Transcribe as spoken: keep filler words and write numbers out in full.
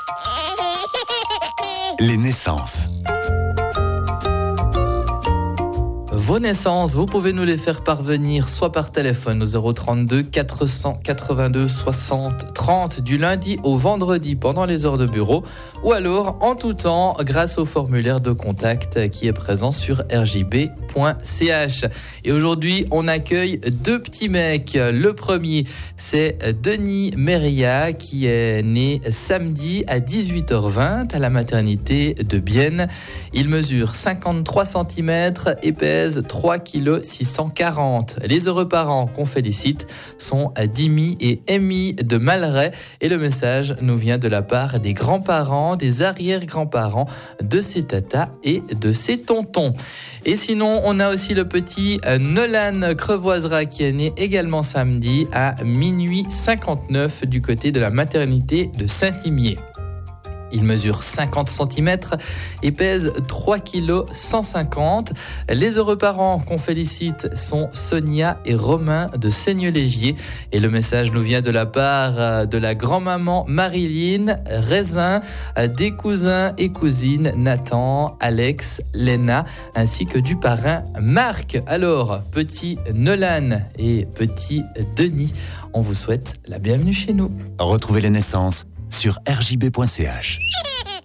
Les naissances. Vos naissances, vous pouvez nous les faire parvenir soit par téléphone au zéro trente-deux quatre cent quatre-vingt-deux soixante trente du lundi au vendredi pendant les heures de bureau, ou alors en tout temps grâce au formulaire de contact qui est présent sur r j b point c h. Et aujourd'hui, on accueille deux petits mecs. Le premier, c'est Denis Méria qui est né samedi à dix-huit heures vingt à la maternité de Bienne. Il mesure cinquante-trois centimètres et pèse trois virgule six cent quarante kilos. Les heureux parents qu'on félicite sont Dimi et Amy de Malray, et le message nous vient de la part des grands-parents, des arrière-grands-parents, de ses tatas et de ses tontons. Et sinon, on a aussi le petit Nolan Crevoisera qui est né également samedi à minuit cinquante-neuf du côté de la maternité de Saint-Imier. Il mesure cinquante centimètres et pèse trois virgule cent cinquante kilos. Les heureux parents qu'on félicite sont Sonia et Romain de Seigneux-Légier. Et le message nous vient de la part de la grand-maman Marilyn, Raisin, des cousins et cousines Nathan, Alex, Léna, ainsi que du parrain Marc. Alors, petit Nolan et petit Denis, on vous souhaite la bienvenue chez nous. Retrouvez les naissances sur r j b point c h.